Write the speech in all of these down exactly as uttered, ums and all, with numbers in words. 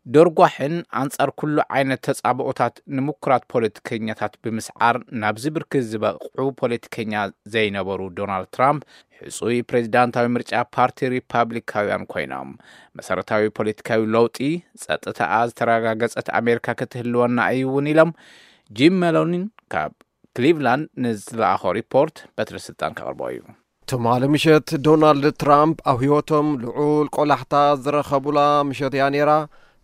ደርጓሕን አንጻር ኩሉ ዓይነት ተጻብኦታት ንሙክራት ፖለቲከኛታት ብምስዓር ናብ ዝብርክ ዝበቕዑ ፖለቲከኛ ዘይነበሩ ዶናልድ ትራምፕ ሕጹይ ፕሬዝዳንታዊ ምርጫ ፓርቲ ሪፓብሊካውያን ኮይኖም መሰረታዊ ፖለቲካዊ ለውጢ ጸጥታኣ ዝተረጋገጸት አሜሪካ ክትህልወና እዩውን ኢሎም ጂም ሜሎኒን ካብ ክሊቭላንድ ንዝለኣኾ ሪፖርት በትሪ ስልጣን ከቕርቦ እዩ ትማሊ ምሸት ዶናልድ ትራምፕ ኣብ ህይወቶም ልዑል ቆላሕታ ዝረኸቡላ ምሸት እያ ነይራ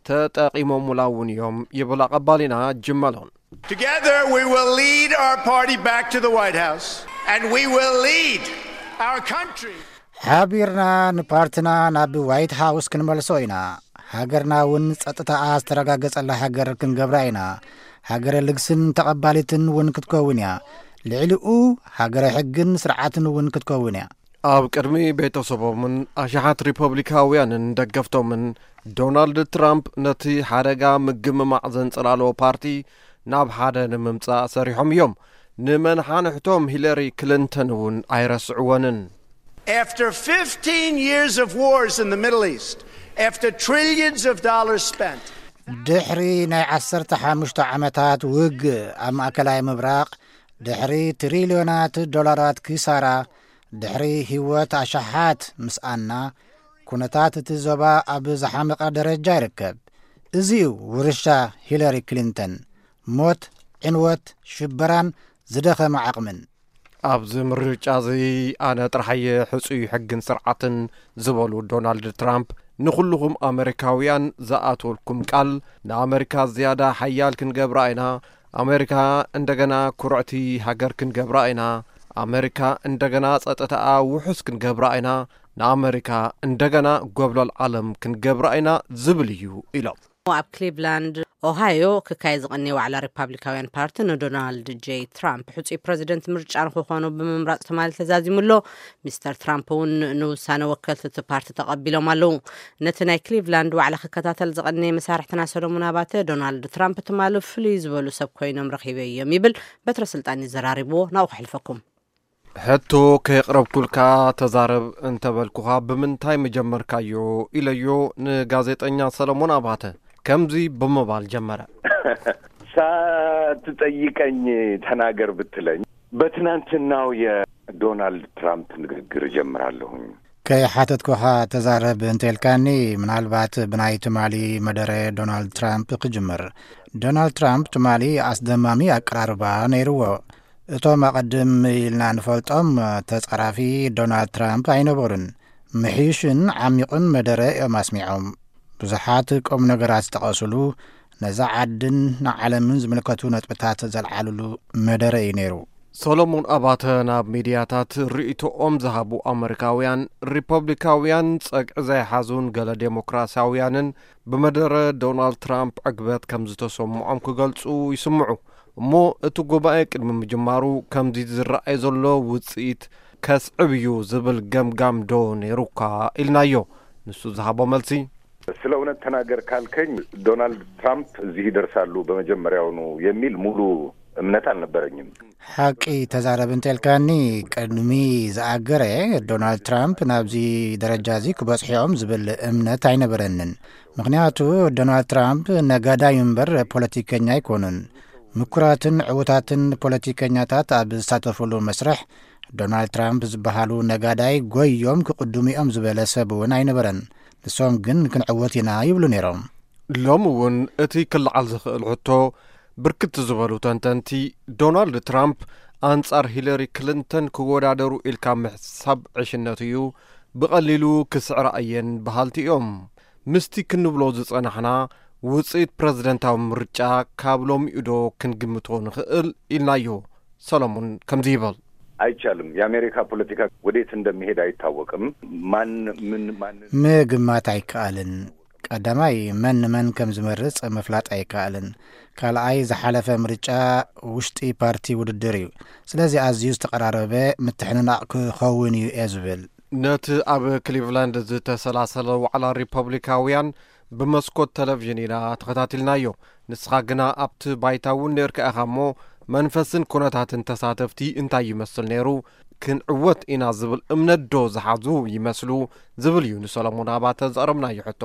ተጠቂሞም ሙላውን እዮም ይብላ ቀባሊና ጂም ሜሎን Together we will lead our party back to the White House and we will lead our country ሓቢርና ንፓርቲና ናብ ዋይት ሃውስ ክንመልሶ ኢና ሃገርና ውን ጸጥታኣ ዝተረጋገጸላ ሃገር ክንገብራ ኢና ሃገረ ልግስን ተቐባሊትን ውን ክትከውን እያ ልዕሊኡ ሃገረ ሕግን ስርዓትን ውን ክትከውን እያ ኣብ ቅድሚ ቤተሰቦምን ኣሽሓት ሪፐብሊካውያንን ደገፍቶምን ዶናልድ ትራምፕ ነቲ ሓደጋ ምግምማዕ ዘንጽላልዎ ፓርቲ ናብ ሓደ ንምምጻእ ሰሪሖም እዮም ንመንሓንሕቶም ሂለሪ ክሊንተን ውን ኣይረስዕወንን After fifteen years of wars in the Middle East, after trillions of dollars spent ድሕሪ ናይ ዓሰርተ ሓሙሽተ ዓመታት ውግ ኣብ ማእከላይ ምብራቕ ድሕሪ ትሪልዮናት ዶላራት ኪሳራ ድሕሪ ህይወት ኣሽሓት ምስኣና ኩነታት እቲ ዞባ ኣብ ዝሓመቐ ደረጃ ይርከብ እዚኡ ውርሻ ሂለሪ ክሊንተን ሞት ዕንወት ሽበራን ዝደኸመ ዓቕምን ኣብዚ ምርጫ እዚ ኣነ ጥራሕየ ሕጹይ ሕግን ስርዓትን ዝበሉ ዶናልድ ትራምፕ ንኹልኹም ኣሜሪካውያን ዝኣትወልኩም ቃል ንኣሜሪካ ዝያዳ ሓያል ክንገብራ ኢና ኣሜሪካ እንደገና ኩርዕቲ ሃገር ክንገብራ ኢና ኣሜሪካ እንደገና ጸጥታኣ ውሑስ ክንገብራ ኢና ንኣሜሪካ እንደገና ጎብለል ዓለም ክንገብራ ኢና ዝብል እዩ ኢሎም ኣብ ክሊቭላንድ ኦሃዮ ክካይ ዝቕነይ ዋዕላ ሪፓብሊካውያን ፓርቲ ንዶናልድ ጄ ትራምፕ ሕጹይ ፕሬዚደንት ምርጫ ንክኾኑ ብምምራጽ ተማሊ ተዛዚሙሎ ሚስተር ትራምፕ ውን ንውሳነ ወከልቲ እቲ ፓርቲ ተቐቢሎም ኣለዉ ነቲ ናይ ክሊቭላንድ ዋዕላ ክከታተል ዝቕነይ መሳርሕትና ሰሎሞን ኣባተ ዶናልድ ትራምፕ ትማሊ ፍሉይ ዝበሉ ሰብ ኮይኖም ረኺበ እዮም ይብል በትረ ስልጣን ይዘራሪብዎ ናብኡ ክሕልፈኩም ሕቶ ከየቕረብኩልካ ተዛረብ እንተበልኩኻ ብምንታይ መጀመርካዮ ኢለዮ ንጋዜጠኛ ሰሎሞን ኣባተ ከምዚ ብምባል ጀመረ ሳትጠይቀኝ ተናገር ብትለኝ በትናንትናው የዶናልድ ትራምፕ ንግግር ጀምራለሁኝ ከሓተትኩኻ ተዛረብ እንተልካኒ ምናልባት ብናይ ትማሊ መደረ ዶናልድ ትራምፕ ክጅምር ዶናልድ ትራምፕ ትማሊ ኣስደማሚ ኣቀራርባ ነይርዎ እቶም ኣቐድም ኢልና ንፈልጦም ተጻራፊ ዶናልድ ትራምፕ ኣይነበሩን ምሒሽን ዓሚቕን መደረ እዮም ኣስሚዖም ብዙሓት ቁም ነገራት ዝተቐስሉ ነዛ ዓድን ንዓለምን ዝምልከቱ ነጥብታት ዘልዓልሉ መደረ እዩ ነይሩ ሰሎሞን ኣባተ ናብ ሚድያታት ርእይቶኦም ዝሃቡ ኣሜሪካውያን ሪፐብሊካውያን ጸግዒ ዘይሓዙን ገለ ዴሞክራሲያውያንን ብመደረ ዶናልድ ትራምፕ ዕግበት ከም ዝተሰምዖም ክገልጹ ይስምዑ እሞ እቲ ጉባኤ ቅድሚ ምጅማሩ ከምዚ ዝረአይ ዘሎ ውፅኢት ከስዕብ እዩ ዝብል ገምጋም ዶ ነይሩካ ኢልናዮ ንሱ ዝሃቦ መልሲ ስለ እውነት ተናገር ካልከኝ ዶናልድ ትራምፕ እዚህ ይደርሳሉ በመጀመሪያውኑ የሚል ሙሉ እምነት አልነበረኝም ሓቂ ተዛረብ እንተልካኒ ቅድሚ ዝኣገረ ዶናልድ ትራምፕ ናብዚ ደረጃ እዚ ክበጽሕዮም ዝብል እምነት ኣይነበረንን ምክንያቱ ዶናልድ ትራምፕ ነጋዳይ እምበር ፖለቲከኛ ኣይኮኑን ምኩራትን ዕውታትን ፖለቲከኛታት ኣብ ዝሳተፍሉ መስርሕ ዶናልድ ትራምፕ ዝበሃሉ ነጋዳይ ጎዮም ክቅድሚኦም ዝበለ ሰብ እውን ኣይነበረን ንሶም ግን ክንዕወት ኢና ይብሉ ነይሮም ሎም እውን እቲ ክልዓል ዝኽእል ሕቶ ብርክት ዝበሉ ተንተንቲ ዶናልድ ትራምፕ አንጻር ሂለሪ ክሊንተን ክወዳደሩ ኢልካ ምሕሳብ ዕሽነት እዩ ብቐሊሉ ክስዕራ እየን በሃልቲ እዮም ምስቲ ክንብሎ ዝጸናሕና ውፅኢት ፕሬዝደንታዊ ምርጫ ካብ ሎሚ ኢዶ ክንግምቶ ንኽእል ኢልናዮ ሰሎሞን ከምዚ ይበል አይቻልም የአሜሪካ ፖለቲካ ወዴት እንደሚሄድ አይታወቅም ማን ምን ማን ምግማት አይካልን ቀዳማይ መን መን ከም ዝመርጽ መፍላጥ አይካልን ካልአይ ዝሓለፈ ምርጫ ውሽጢ ፓርቲ ውድድር እዩ ስለዚ ኣዝዩ ዝተቀራረበ ምትሕንናቕ ክኸውን እዩ ዝብል ነቲ ኣብ ክሊቭላንድ ዝተሰላሰለ ዋዕላ ሪፐብሊካውያን በመስኮት ቴሌቪዥን ኢና ተኸታተልናዮ ንስኻ ግና ኣብቲ ባይታውን ነርካ እኻሞ መንፈስን ኩነታትን ተሳተፍቲ እንታይ ይመስል ነይሩ ክንዕወት ኢና ዝብል እምነት ዶ ዝሓዙ ይመስሉ ዝብል እዩ ንሰሎሞን ኣባተ ዘረምና ይሕቶ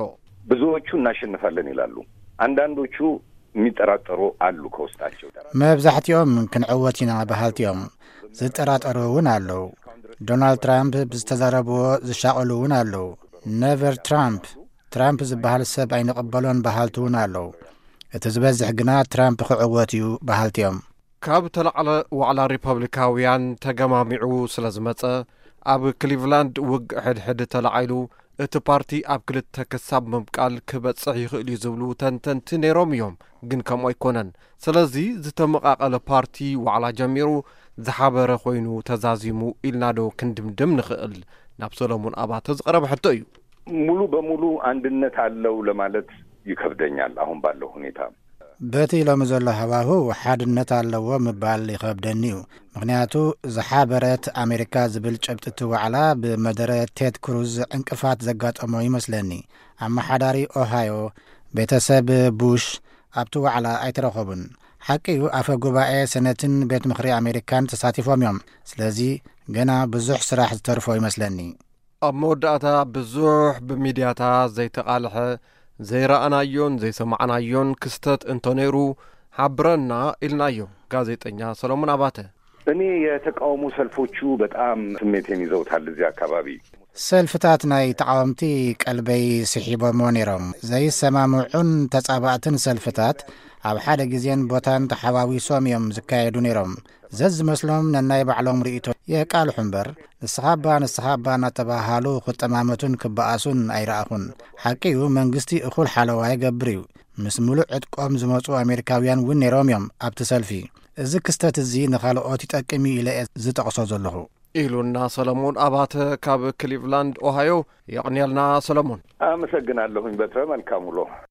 ብዙዎቹ እናሸንፋለን ይላሉ። አንዳንዶቹ የሚጠራጠሩ አሉ ከውስጣቸው። መብዛሕትኦም ክንዕወት ኢና ባህልቲኦም ዝጠራጠሩውን አለው። ዶናልድ ትራምፕ ብዝተዛረብዎ ዝሻቀሉውን አለው። ኔቨር ትራምፕ ትራምፕ ዝበሃል ሰብ ኣይንቕበሎን ባህልቲውን አለው። እቲ ዝበዝሕ ግና ትራምፕ ክዕወት እዩ ባህልቲኦም። ካብ ተላዕለ ዋዕላ ሪፐብሊካውያን ተገማሚዑ ስለ ዝመጸ ኣብ ክሊቭላንድ ውግእ ሕድሕድ ተላዓይሉ እቲ ፓርቲ ኣብ ክልተ ክሳብ ምብቃል ክበጽሕ ይኽእል እዩ ዝብሉ ተንተንቲ ነይሮም እዮም። ግን ከምኡ ኣይኮነን። ስለዚ ዝተመቓቐለ ፓርቲ ዋዕላ ጀሚሩ ዝሓበረ ኮይኑ ተዛዚሙ ኢልና ዶ ክንድምድም ንኽእል? ናብ ሰሎሞን ኣባተ ዝቐረበ ሕቶ እዩ። ሙሉ በሙሉ አንድነት አለው ለማለት ይከብደኛል አሁን ባለው ሁኔታ። በቲ ሎሚ ዘሎ ሃዋህው ሓድነት ኣለዎ ምባል ይከብደኒ እዩ። ምክንያቱ ዝሓበረት ኣሜሪካ ዝብል ጨብጢቲ ዋዕላ ብመደረ ቴድ ክሩዝ ዕንቅፋት ዘጋጠሞ ይመስለኒ። ኣመሓዳሪ ኦሃዮ ቤተሰብ ቡሽ ኣብቲ ዋዕላ ኣይተረኸቡን። ሓቂዩ ኣፈ ጉባኤ ሰነትን ቤት ምክሪ ኣሜሪካን ተሳቲፎም እዮም። ስለዚ ገና ብዙሕ ስራሕ ዝተርፎ ይመስለኒ። ኣብ መወዳእታ ብዙሕ ብሚድያታ ዘይተቃልሐ ዘይረአናዮን ዘይሰማዕናዮን ክስተት እንተነይሩ ሓብረና ኢልናዮ ጋዜጠኛ ሰሎሞን አባተ። እኔ የተቃውሞ ሰልፎቹ በጣም ስሜቴን ይዘውታል። እዚህ አካባቢ ሰልፍታት ናይ ተቃወምቲ ቀልበይ ስሒቦም ነይሮም። ዘይሰማምዑን ተጻባዕትን ሰልፍታት ኣብ ሓደ ግዜን ቦታን ተሓዋዊሶም እዮም ዝካየዱ ነይሮም። ዘዝ መስሎም ነናይ ባዕሎም ርእይቶ የቃልሑ እምበር ንስኻባ ንስኻባ እናተባሃሉ ክጠማመቱን ክበኣሱን ኣይረኣኹን። ሓቂዩ መንግስቲ እኹል ሓለዋ ይገብር እዩ። ምስ ሙሉእ ዕጥቆም ዝመፁ ኣሜሪካውያን እውን ነይሮም እዮም ኣብቲ ሰልፊ። እዚ ክስተት እዚ ንኻልኦት ይጠቅም ኢለ ዝጠቕሶ ዘለኹ ኢሉና ሰሎሞን አባተ ካብ ክሊቭላንድ ኦሃዮ። የቕንያልና ሰሎሞን። አመሰግናለሁኝ በትረ። መልካም ውሎ።